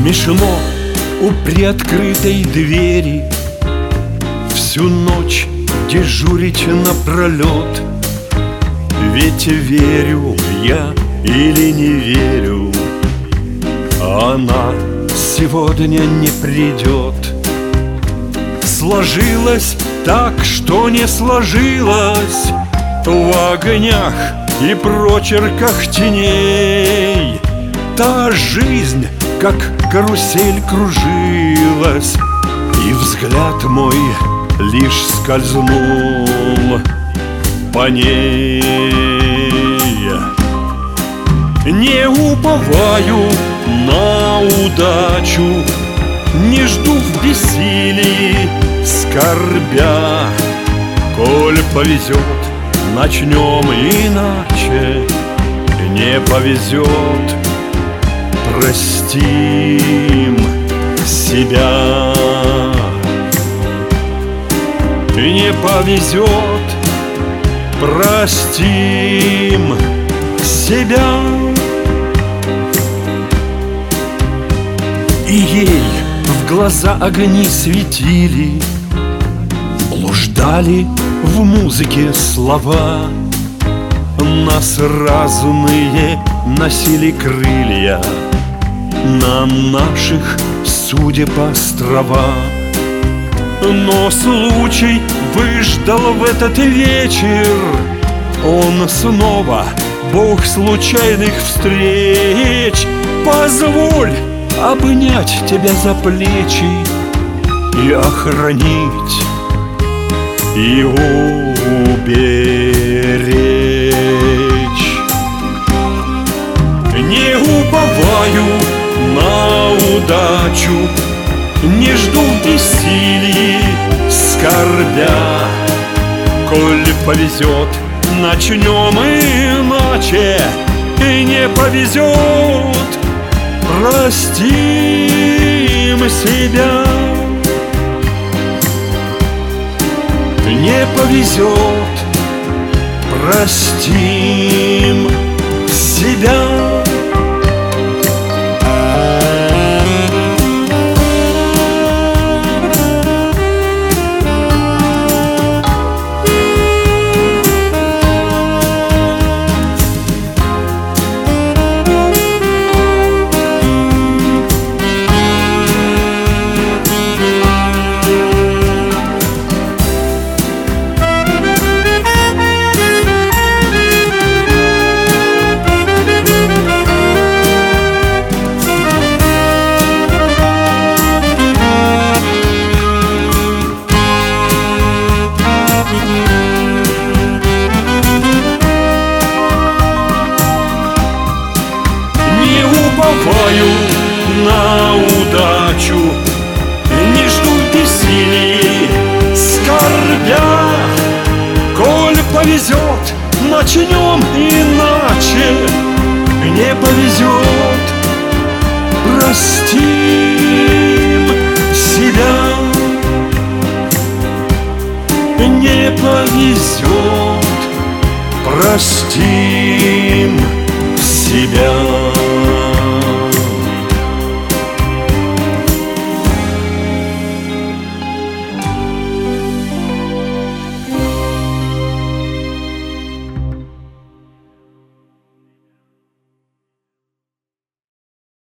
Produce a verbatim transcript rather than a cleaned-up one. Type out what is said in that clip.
Смешно у приоткрытой двери всю ночь дежурить напролет. Ведь верю я или не верю, она сегодня не придет. Сложилось так, что не сложилось в огнях и прочерках теней. Та жизнь, как карусель, кружилась, и взгляд мой лишь скользнул по ней. Не уповаю на удачу, не жду в бессилии скорбя. Коль повезет, начнем иначе, не повезет, простим себя. Не повезет, простим себя. И ей в глаза огни светили, блуждали в музыке слова. Нас разные носили крылья на наших судеб острова. Но случай выждал в этот вечер, он снова бог случайных встреч. Позволь обнять тебя за плечи и охранить, и уберечь. Не уповаю на удачу, не жду в бессилии скорбя. Коль повезет, начнем иначе, и не повезет, простим себя. Не повезет, простим себя. уповаю на удачу, не жду бессилий скорбя. Коль повезет, начнем иначе, не повезет, простим себя. Не повезет, простим